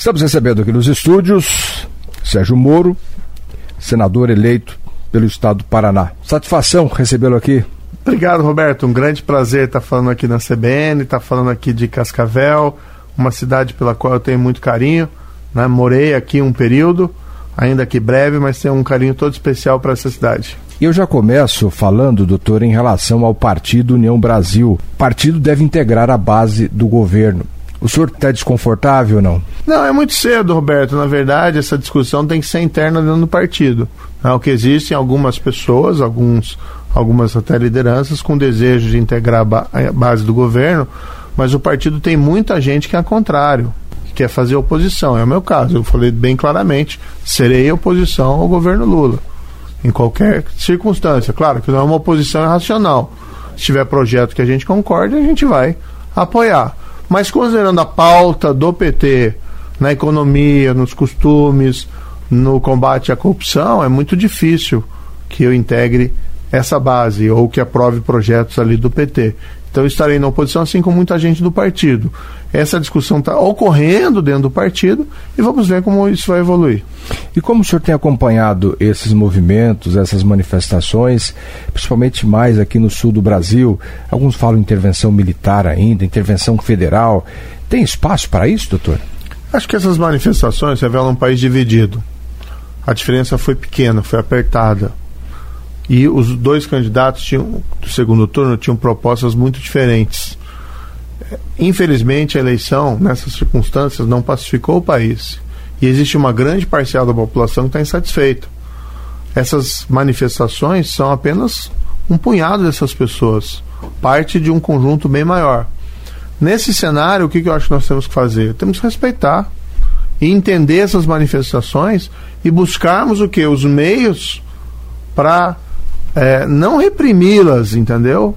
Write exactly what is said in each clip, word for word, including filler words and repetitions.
Estamos recebendo aqui nos estúdios Sérgio Moro, senador eleito pelo estado do Paraná. Satisfação recebê-lo aqui. Obrigado, Roberto. Um grande prazer estar falando aqui na C B N, estar falando aqui de Cascavel, uma cidade pela qual eu tenho muito carinho, né? Morei aqui um período, ainda que breve, mas tenho um carinho todo especial para essa cidade. Eu já começo falando, doutor, em relação ao Partido União Brasil. O partido deve integrar a base do governo. O senhor está desconfortável ou não? Não, é muito cedo, Roberto. Na verdade, essa discussão tem que ser interna dentro do partido. O que existem algumas pessoas, alguns, algumas até lideranças, com desejo de integrar a, ba- a base do governo, mas o partido tem muita gente que é contrário, que quer fazer oposição. É o meu caso. Eu falei bem claramente, serei oposição ao governo Lula, em qualquer circunstância. Claro que não é uma oposição irracional. Se tiver projeto que a gente concorde, a gente vai apoiar. Mas considerando a pauta do P T na economia, nos costumes, no combate à corrupção, é muito difícil que eu integre essa base ou que aprove projetos ali do P T. Então eu estarei na oposição, assim como muita gente do partido. Essa discussão está ocorrendo dentro do partido e vamos ver como isso vai evoluir. E como o senhor tem acompanhado esses movimentos, essas manifestações, principalmente mais aqui no sul do Brasil? Alguns falam intervenção militar ainda, intervenção federal. Tem espaço para isso, doutor? Acho que essas manifestações revelam um país dividido. A diferença foi pequena, foi apertada. E os dois candidatos tinham, do segundo turno tinham propostas muito diferentes. Infelizmente, a eleição, nessas circunstâncias, não pacificou o país. E existe uma grande parcela da população que está insatisfeita. Essas manifestações são apenas um punhado dessas pessoas, parte de um conjunto bem maior. Nesse cenário, o que, que eu acho que nós temos que fazer? Temos que respeitar e entender essas manifestações e buscarmos o quê? Os meios para é, não reprimi-las, entendeu?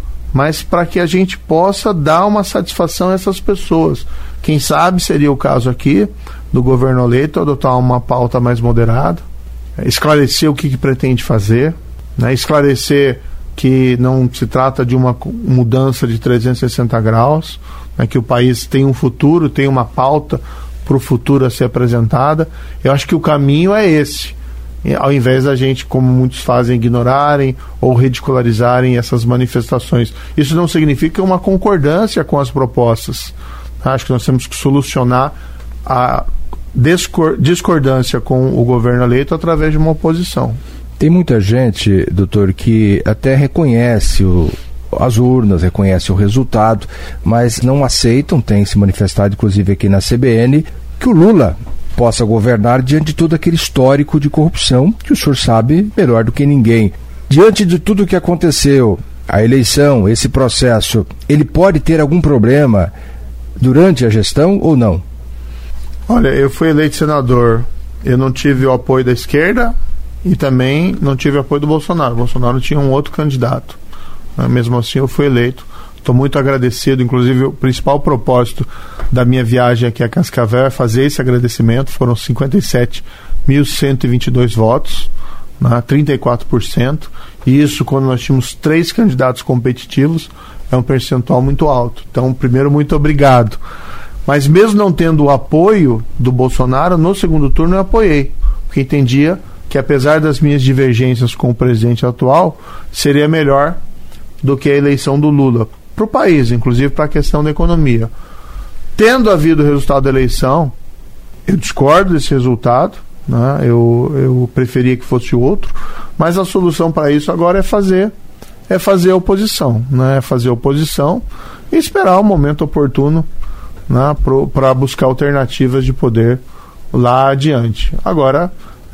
Mas para que a gente possa dar uma satisfação a essas pessoas. Quem sabe seria o caso aqui do governo eleito adotar uma pauta mais moderada, esclarecer o que, que pretende fazer, né? Esclarecer que não se trata de uma mudança de trezentos e sessenta graus, né? Que o país tem um futuro, tem uma pauta para o futuro a ser apresentada. Eu acho que o caminho é esse, ao invés da gente, como muitos fazem, ignorarem ou ridicularizarem essas manifestações. Isso não significa uma concordância com as propostas. Acho que nós temos que solucionar a discordância com o governo eleito através de uma oposição. Tem muita gente, doutor, que até reconhece o, as urnas, reconhece o resultado, mas não aceitam, tem se manifestado inclusive aqui na C B N, que o Lula possa governar diante de todo aquele histórico de corrupção que o senhor sabe melhor do que ninguém. Diante de tudo o que aconteceu, a eleição, esse processo, ele pode ter algum problema durante a gestão ou não? Olha, eu fui eleito senador, eu não tive o apoio da esquerda e também não tive o apoio do Bolsonaro. O Bolsonaro tinha um outro candidato, mesmo assim eu fui eleito. Estou muito agradecido, inclusive o principal propósito da minha viagem aqui a Cascavel é fazer esse agradecimento. Foram cinquenta e sete mil cento e vinte e dois votos, né, trinta e quatro por cento, e isso quando nós tínhamos três candidatos competitivos é um percentual muito alto. Então, primeiro, muito obrigado. Mas mesmo não tendo o apoio do Bolsonaro, no segundo turno eu apoiei, porque entendia que apesar das minhas divergências com o presidente atual, seria melhor do que a eleição do Lula para o país, inclusive para a questão da economia. Tendo havido o resultado da eleição, eu discordo desse resultado, né? eu, eu preferia que fosse outro, mas a solução para isso agora é fazer é fazer a oposição, né? É fazer a oposição e esperar o momento oportuno, né? Para buscar alternativas de poder lá adiante. Agora,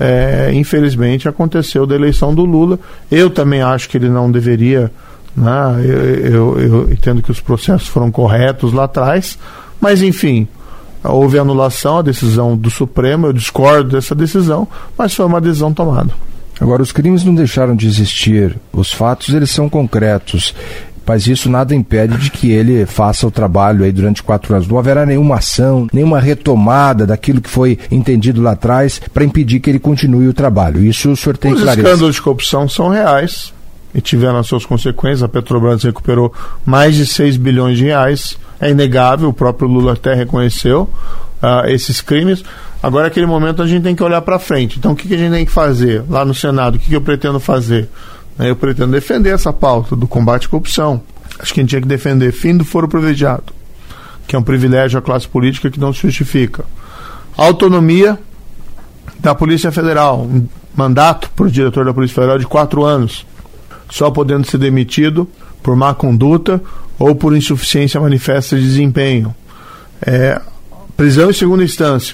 é, infelizmente, aconteceu da eleição do Lula. Eu também acho que ele não deveria, né? eu, eu, eu entendo que os processos foram corretos lá atrás, mas enfim, houve anulação, a decisão do Supremo, eu discordo dessa decisão, mas foi uma decisão tomada. Agora, os crimes não deixaram de existir, os fatos eles são concretos, mas isso nada impede de que ele faça o trabalho aí durante quatro anos. Não haverá nenhuma ação, nenhuma retomada daquilo que foi entendido lá atrás para impedir que ele continue o trabalho. Isso o senhor tem clareza. Os escândalos de corrupção são reais e tiveram as suas consequências. A Petrobras recuperou mais de seis bilhões de reais é inegável, o próprio Lula até reconheceu uh, esses crimes. Agora, naquele momento, a gente tem que olhar para frente. Então, o que, que a gente tem que fazer lá no Senado? O que, que eu pretendo fazer? Eu pretendo defender essa pauta do combate à corrupção. Acho que a gente tinha que defender fim do foro privilegiado, que é um privilégio à classe política que não se justifica. Autonomia da Polícia Federal, um mandato para o diretor da Polícia Federal de quatro anos, só podendo ser demitido por má conduta ou por insuficiência manifesta de desempenho. É, prisão em segunda instância.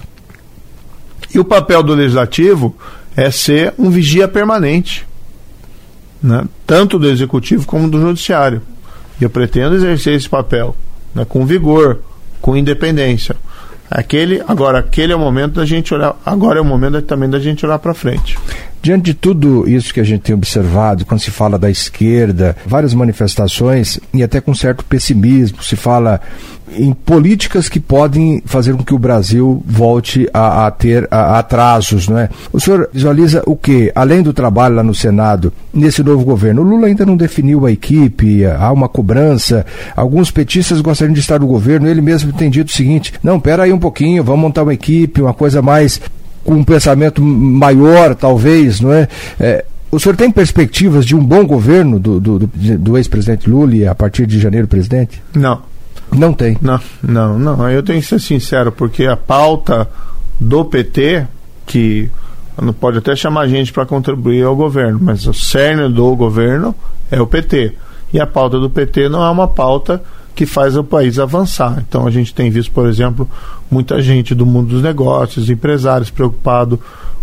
E o papel do Legislativo é ser um vigia permanente, né, tanto do Executivo como do Judiciário. E eu pretendo exercer esse papel, né, com vigor, com independência. Aquele, agora, aquele é o momento da gente olhar, agora é o momento também da gente olhar para frente. Diante de tudo isso que a gente tem observado, quando se fala da esquerda, várias manifestações e até com certo pessimismo, se fala em políticas que podem fazer com que o Brasil volte a, a ter a, atrasos, não é? O senhor visualiza o quê? Além do trabalho lá no Senado, nesse novo governo, o Lula ainda não definiu a equipe, há uma cobrança, alguns petistas gostariam de estar no governo, ele mesmo tem dito o seguinte, não, pera aí um pouquinho, vamos montar uma equipe, uma coisa mais, com um pensamento maior, talvez, não é? É, o senhor tem perspectivas de um bom governo do, do, do, do ex-presidente Lula e a partir de janeiro, presidente? Não. Não tem? Não, não, não. Eu tenho que ser sincero, porque a pauta do P T, que não pode até chamar gente para contribuir ao governo, mas o cerne do governo é o P T. E a pauta do P T não é uma pauta que faz o país avançar. Então a gente tem visto, por exemplo, muita gente do mundo dos negócios, empresários preocupados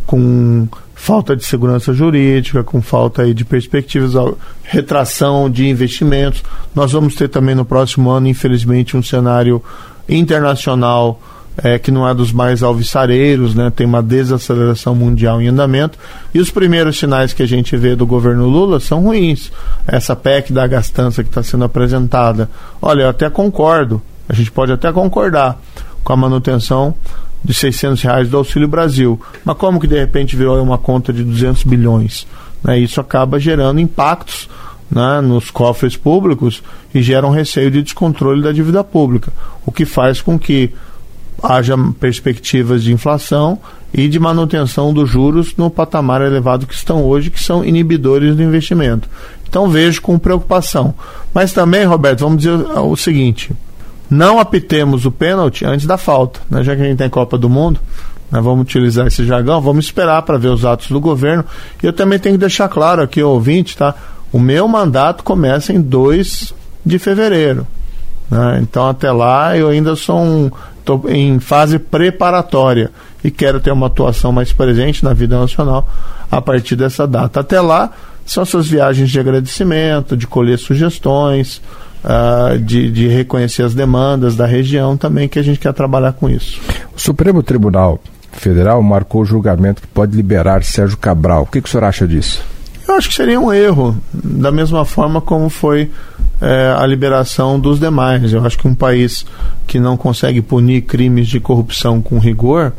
com falta de segurança jurídica, com falta aí de perspectivas, retração de investimentos. Nós vamos ter também no próximo ano, infelizmente, um cenário internacional é, que não é dos mais alvissareiros, né? Tem uma desaceleração mundial em andamento, e os primeiros sinais que a gente vê do governo Lula são ruins. Essa P E C da gastança que está sendo apresentada, olha, eu até concordo, a gente pode até concordar com a manutenção de seiscentos reais do Auxílio Brasil, mas como que de repente veio uma conta de duzentos bilhões? Né? Isso acaba gerando impactos, né, nos cofres públicos e gera um receio de descontrole da dívida pública, o que faz com que haja perspectivas de inflação e de manutenção dos juros no patamar elevado que estão hoje, que são inibidores do investimento. Então vejo com preocupação. Mas também, Roberto, vamos dizer o seguinte: não apitemos o pênalti antes da falta, né? Já que a gente tem Copa do Mundo, né, vamos utilizar esse jargão, vamos esperar para ver os atos do governo. E eu também tenho que deixar claro aqui, ouvinte, tá? O meu mandato começa em dois de fevereiro. Né? Então, até lá, eu ainda sou um... estou em fase preparatória e quero ter uma atuação mais presente na vida nacional a partir dessa data. Até lá, são essas viagens de agradecimento, de colher sugestões, Uh, de, de reconhecer as demandas da região também, que a gente quer trabalhar com isso. O Supremo Tribunal Federal marcou o julgamento que pode liberar Sérgio Cabral. O que, que o senhor acha disso? Eu acho que seria um erro, da mesma forma como foi é, a liberação dos demais. Eu acho que um país que não consegue punir crimes de corrupção com rigor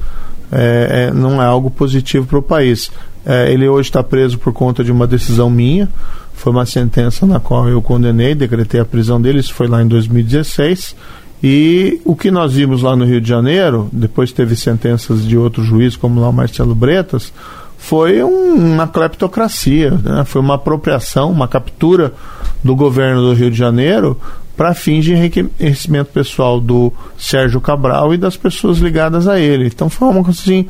é, é, não é algo positivo para o país. É, ele hoje está preso por conta de uma decisão minha. Foi uma sentença na qual eu condenei, decretei a prisão dele, isso foi lá em dois mil e dezesseis, e o que nós vimos lá no Rio de Janeiro, depois teve sentenças de outros juízes, como lá o Marcelo Bretas, foi um, uma cleptocracia, né? Foi uma apropriação, uma captura do governo do Rio de Janeiro para fins de enriquecimento pessoal do Sérgio Cabral e das pessoas ligadas a ele. Então foi uma coisa assim,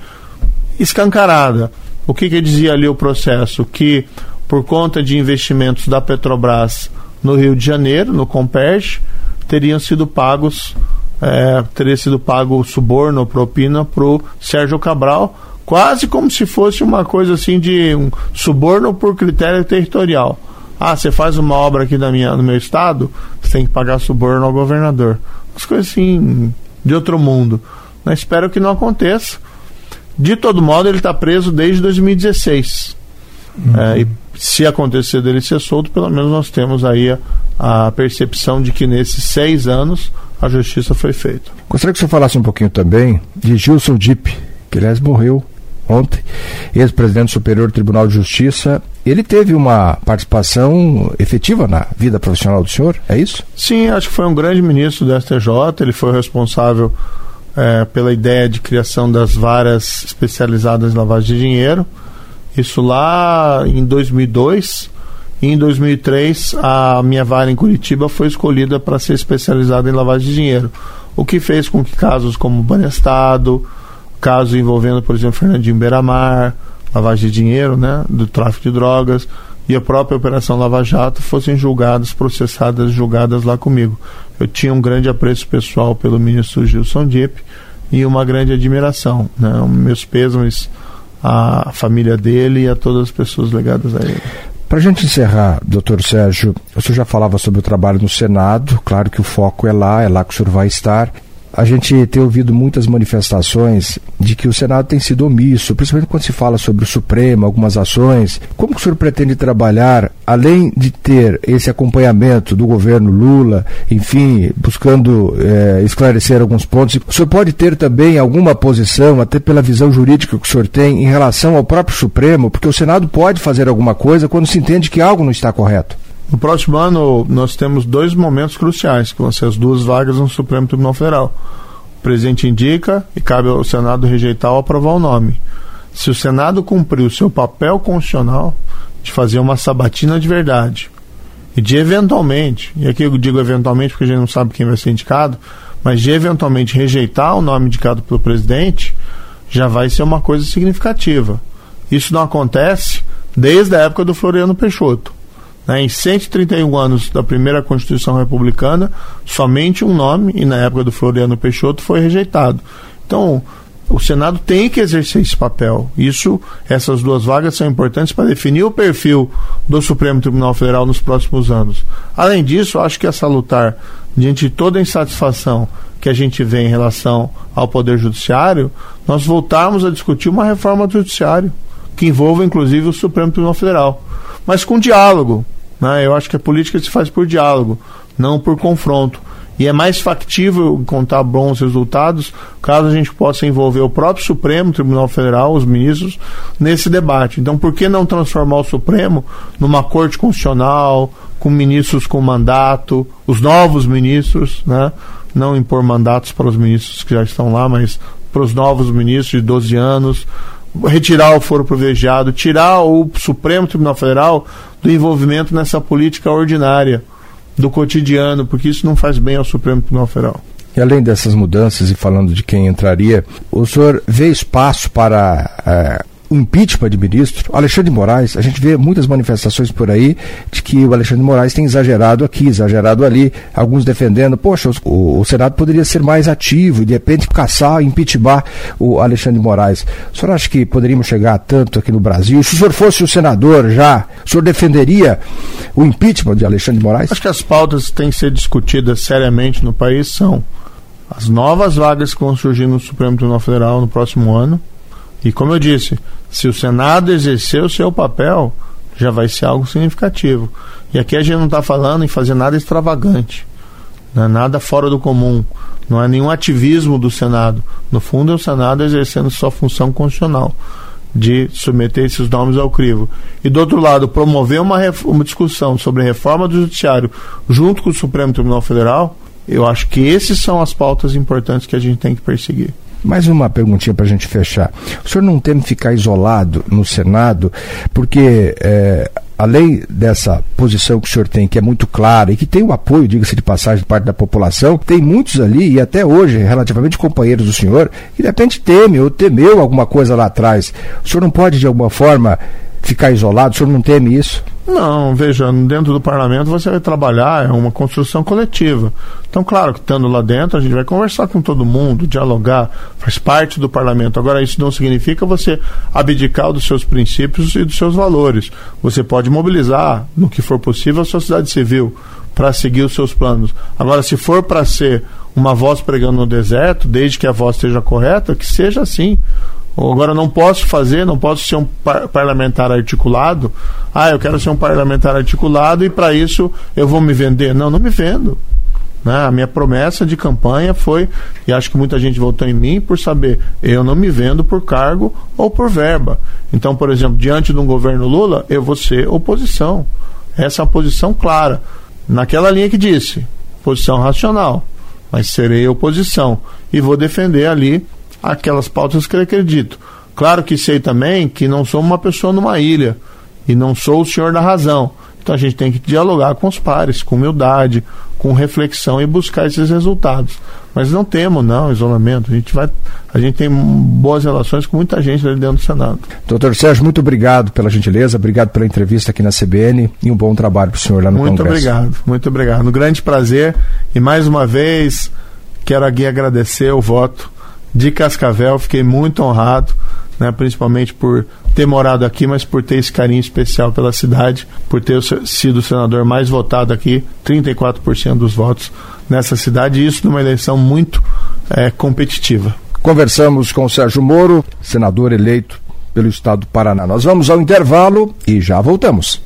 escancarada. O que que dizia ali o processo? Que por conta de investimentos da Petrobras no Rio de Janeiro, no Comperj, teriam sido pagos, é, teria sido pago suborno, propina para o Sérgio Cabral, quase como se fosse uma coisa assim de um suborno por critério territorial. Ah, você faz uma obra aqui na minha, no meu estado, você tem que pagar suborno ao governador. Umas coisas assim de outro mundo. Mas espero que não aconteça. De todo modo, ele está preso desde dois mil e dezesseis. Uhum. É, e se acontecer dele ser solto, pelo menos nós temos aí a, a percepção de que nesses seis anos a justiça foi feita. Gostaria que o senhor falasse um pouquinho também de Gilson Dipp, que aliás morreu ontem, ex-presidente do Superior Tribunal de Justiça. Ele teve uma participação efetiva na vida profissional do senhor, é isso? Sim, acho que foi um grande ministro do S T J, ele foi o responsável é, pela ideia de criação das varas especializadas em lavagem de dinheiro. Isso lá em dois mil e dois, e em dois mil e três a minha vara em Curitiba foi escolhida para ser especializada em lavagem de dinheiro, o que fez com que casos como Banestado, casos envolvendo, por exemplo, Fernandinho Beiramar, lavagem de dinheiro, né, do tráfico de drogas, e a própria Operação Lava Jato fossem julgadas, processadas, julgadas lá comigo. Eu tinha um grande apreço pessoal pelo ministro Gilson Dipp e uma grande admiração, né, meus pêsames à família dele e a todas as pessoas ligadas a ele. Para a gente encerrar, doutor Sérgio, o senhor já falava sobre o trabalho no Senado, claro que o foco é lá, é lá que o senhor vai estar. A gente tem ouvido muitas manifestações de que o Senado tem sido omisso, principalmente quando se fala sobre o Supremo, algumas ações. Como que o senhor pretende trabalhar, além de ter esse acompanhamento do governo Lula, enfim, buscando é, esclarecer alguns pontos? O senhor pode ter também alguma posição, até pela visão jurídica que o senhor tem, em relação ao próprio Supremo, porque o Senado pode fazer alguma coisa quando se entende que algo não está correto? No próximo ano, nós temos dois momentos cruciais, que vão ser as duas vagas no Supremo Tribunal Federal. O presidente indica e cabe ao Senado rejeitar ou aprovar o nome. Se o Senado cumprir o seu papel constitucional de fazer uma sabatina de verdade e de eventualmente, e aqui eu digo eventualmente porque a gente não sabe quem vai ser indicado, mas de eventualmente rejeitar o nome indicado pelo presidente, já vai ser uma coisa significativa. Isso não acontece desde a época do Floriano Peixoto. Em cento e trinta e um anos da primeira Constituição Republicana, somente um nome, e na época do Floriano Peixoto, foi rejeitado. Então, o Senado tem que exercer esse papel. Isso, essas duas vagas são importantes para definir o perfil do Supremo Tribunal Federal nos próximos anos. Além disso, acho que é salutar, diante de toda a insatisfação que a gente vê em relação ao Poder Judiciário, nós voltarmos a discutir uma reforma do Judiciário, que envolva, inclusive, o Supremo Tribunal Federal. Mas com diálogo, né? Eu acho que a política se faz por diálogo, não por confronto. E é mais factível encontrar bons resultados caso a gente possa envolver o próprio Supremo Tribunal Federal, os ministros, nesse debate. Então, por que não transformar o Supremo numa corte constitucional, com ministros com mandato, os novos ministros, né? Não impor mandatos para os ministros que já estão lá, mas para os novos ministros de doze anos, retirar o foro privilegiado, tirar o Supremo Tribunal Federal do envolvimento nessa política ordinária do cotidiano, porque isso não faz bem ao Supremo Tribunal Federal. E além dessas mudanças, e falando de quem entraria, o senhor vê espaço para é, o impeachment de ministro? Alexandre de Moraes, a gente vê muitas manifestações por aí de que o Alexandre de Moraes tem exagerado aqui, exagerado ali, alguns defendendo, poxa, o, o Senado poderia ser mais ativo e de repente caçar, impeachment o Alexandre de Moraes. O senhor acha que poderíamos chegar a tanto aqui no Brasil? Se o senhor fosse o senador já, o senhor defenderia o impeachment de Alexandre de Moraes? Acho que as pautas que têm que ser discutidas seriamente no país são as novas vagas que vão surgir no Supremo Tribunal Federal no próximo ano. E como eu disse, se o Senado exercer o seu papel, já vai ser algo significativo. E aqui a gente não está falando em fazer nada extravagante, não é nada fora do comum, não é nenhum ativismo do Senado. No fundo, é o Senado exercendo sua função constitucional de submeter esses nomes ao crivo. E do outro lado, promover uma, uma discussão sobre a reforma do Judiciário junto com o Supremo Tribunal Federal, eu acho que esses são as pautas importantes que a gente tem que perseguir. Mais uma perguntinha para a gente fechar. O senhor não teme ficar isolado no Senado, porque é, além dessa posição que o senhor tem, que é muito clara e que tem o apoio, diga-se de passagem, de parte da população, tem muitos ali, e até hoje, relativamente companheiros do senhor, que de repente teme ou temeu alguma coisa lá atrás. O senhor não pode, de alguma forma, ficar isolado? O senhor não teme isso? Não, veja, dentro do parlamento você vai trabalhar, é uma construção coletiva. Então, claro que estando lá dentro, a gente vai conversar com todo mundo, dialogar, faz parte do parlamento. Agora, isso não significa você abdicar dos seus princípios e dos seus valores. Você pode mobilizar, no que for possível, a sociedade civil para seguir os seus planos. Agora, se for para ser uma voz pregando no deserto, desde que a voz esteja correta, que seja assim. Agora, não posso fazer, não posso ser um par- parlamentar articulado. Ah, eu quero ser um parlamentar articulado e para isso eu vou me vender. Não, não me vendo. Né? A minha promessa de campanha foi, e acho que muita gente votou em mim por saber, eu não me vendo por cargo ou por verba. Então, por exemplo, diante de um governo Lula, eu vou ser oposição. Essa é uma posição clara. Naquela linha que disse, posição racional, mas serei oposição. E vou defender ali aquelas pautas que eu acredito. Claro que sei também que não sou uma pessoa numa ilha, e não sou o senhor da razão. Então a gente tem que dialogar com os pares, com humildade, com reflexão e buscar esses resultados. Mas não temos, não, isolamento. A gente vai, a gente tem boas relações com muita gente ali dentro do Senado. Doutor Sérgio, muito obrigado pela gentileza, obrigado pela entrevista aqui na C B N e um bom trabalho para o senhor lá no muito Congresso. Muito obrigado, muito obrigado. Um grande prazer e mais uma vez quero aqui agradecer o voto de Cascavel, fiquei muito honrado, né, principalmente por ter morado aqui, mas por ter esse carinho especial pela cidade, por ter sido o senador mais votado aqui, trinta e quatro por cento dos votos nessa cidade, e isso numa eleição muito é, competitiva. Conversamos com o Sérgio Moro, senador eleito pelo estado do Paraná. Nós vamos ao intervalo e já voltamos.